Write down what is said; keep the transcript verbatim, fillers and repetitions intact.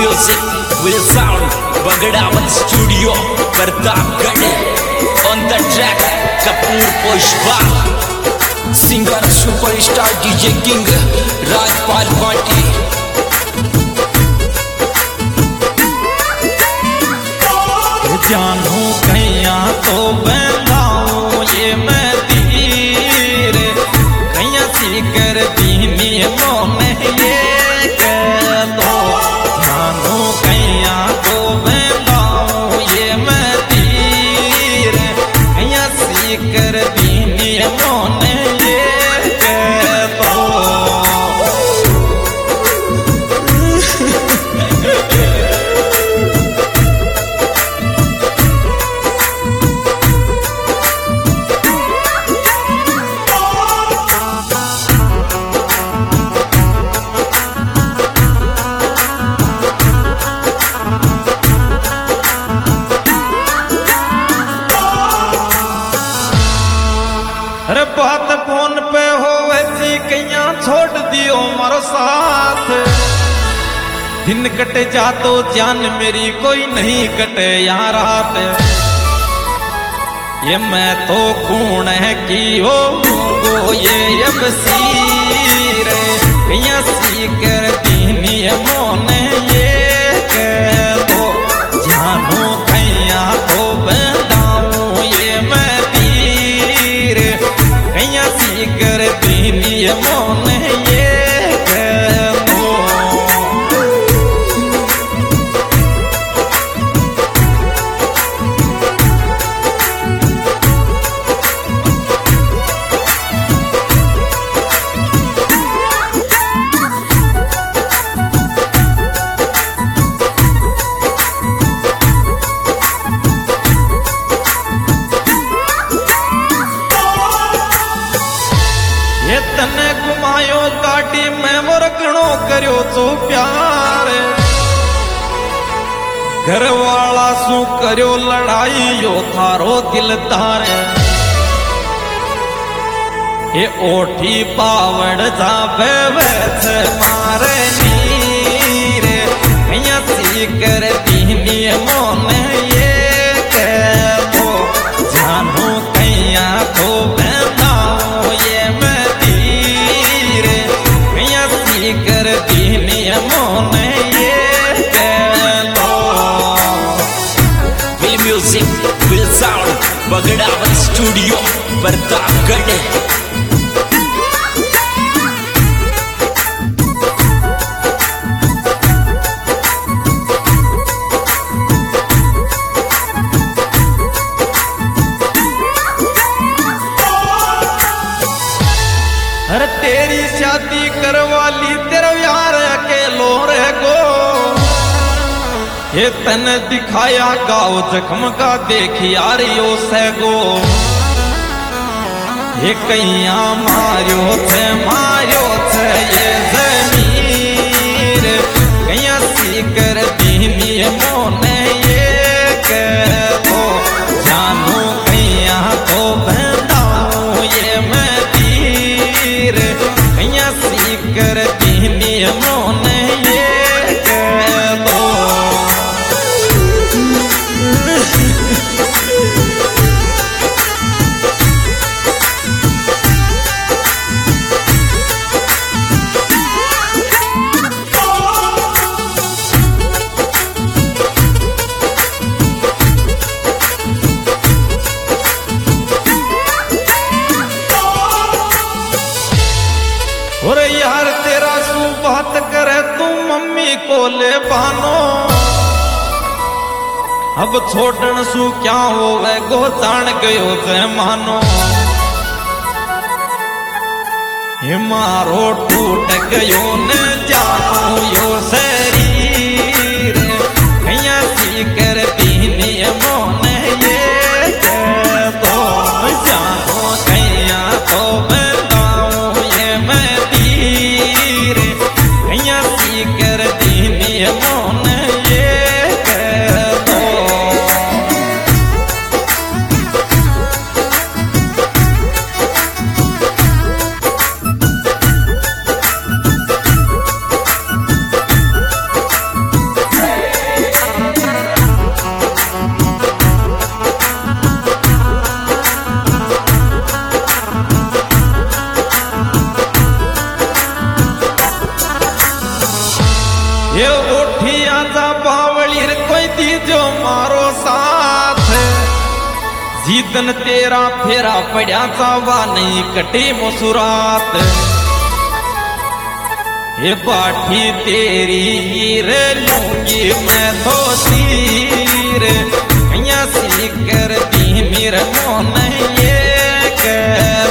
music will sound Bagadavat Studio Pratapgarh. On the track Kapoor Pushpa, singer superstar D J King Rajpal Patil. जानू कैया तो बंदाऊं ये मैं तीर कैया सीकर दीनी मोने ये कह दो। जानू कैया तो बंदाऊं ये मैं तीर कैया सीकर दीनी मोने ये कह दो। अरे बात फोन पे हो वैसी कैया छोड़ दियो मारो साथ। दिन कटे जा तो जान मेरी कोई नहीं कटे यार रात। ये मैं तो कौन है की हो गो ये अब सीर कैया सी कर दीनी मोने ये कह दो। जानू कैया तो बंदाऊं ये मैं तीर कैया सी कर दीनी मोने ये कह दो। ये तने घुमायो गाड़ी में मोर घणो करियो तो प्यार। घर वाला सु करियो लड़ाई यो थारो दिल तारे। ये ओठी पावड़ जावे वैस मारे नीर कैया सी कर दीनी मोने ये कह दो। जानू कैया तो बंदाऊं ये मैं कर दीनी मोने ये कह लो। Will music will sound Bagadavat Studio Pratapgarh. अरे तेरी शादी करवा ली तेरा यार अकेलो रह गो। ये तन दिखाया गाँव जख्म का देख यार यो सगो। ये कैया मारियो थे मारियो थे ये जमीर कैया सी कर दीनी मोने ये कह दो। जानू कैया तो बंदाऊं ये मैं तीर कैया सी कर दीनी मोने ये कह दो। और यार तेरा सू बात करे तू मम्मी को ले बानो। अब छोड़न सू क्या होवे गो जान गयो ते मानो। ये मारो टूट गयो न जानो यो शरीर कैया सी कर दीनी मोने ये कह दो। जानो कैया तो बंदाऊं ये मैं तीर कैया सी कर दीनी मोने ये कह दो। दिन तेरा फेरा पड़ा चावा नहीं कटी मुसुरात ये बाठी तेरी रे लूंगी मैं तो तीर कैया सी करती मेरे मोन ये कह